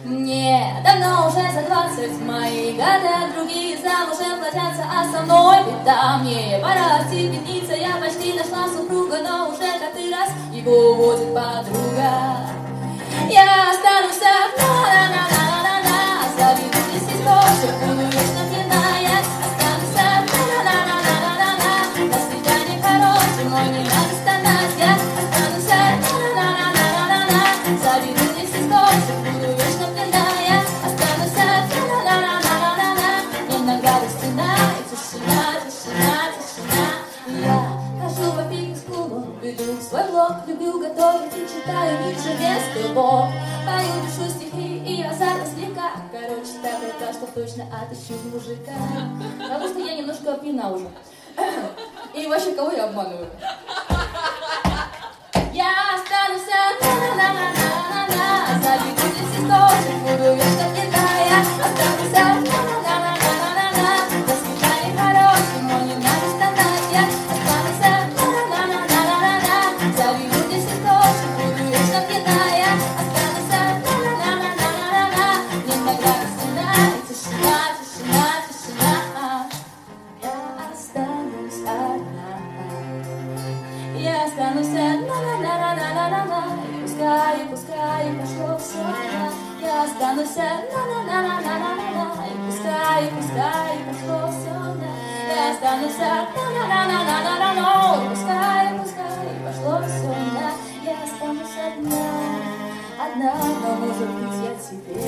Мне давно уже за 20 мои года, другие замужем платятся, а со мной беда. Мне пора остепениться, я почти нашла супруга, но уже который раз его водит подруга. Я останусь одна, заведу здесь источек, буду вечно пьяна. Я останусь одна, до свидания, короче, мой не надо стонать. Я останусь одна, заведу здесь источек, буду вечно пьяна. Я останусь одна, иногда до стена, и тишина, тишина, тишина. Я хожу по фитнес-клубу, веду свой блог, люблю готовить и читаю ниже детский блог. Пою, пишу стихи и азарт слегка. Короче, так это, что точно отыщу мужика. Потому что я немножко пьяна уже. И вообще, кого я обманываю? Я останусь одна, заведу здесь источек, буду вечно пьяна. Я останусь одна, до свидания, хороший, но не надо стонать. Я останусь одна, заведу здесь источек, буду вечно пьяна. Я останусь одна, иногда до стена, и тишина, тишина, тишина. Я останусь одна. Я останусь одна, и пускай пошло все. Я останусь одна, и пускай пошло все. Я останусь одна, и пускай пошло все. Я останусь одна, но может быть я тебе